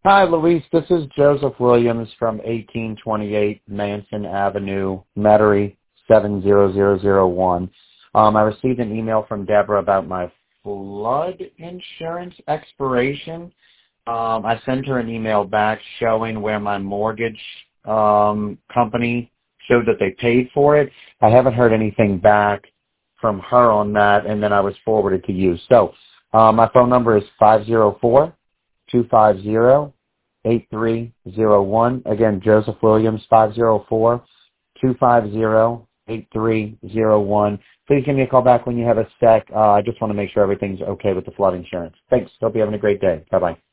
Hi, Luis. This is Joseph Williams from 1828 Manson Avenue, Metairie, 70001. I received an email from Deborah about my flood insurance expiration. I sent her an email back showing where my mortgage company showed that they paid for it. I haven't heard anything back from her on that, and then I was forwarded to you. So my phone number is 504-250-8301. Again, Joseph Williams, 504-250-8301. Please give me a call back when you have a sec. I just want to make sure everything's okay with the flood insurance. Thanks. Hope you're having a great day. Bye-bye.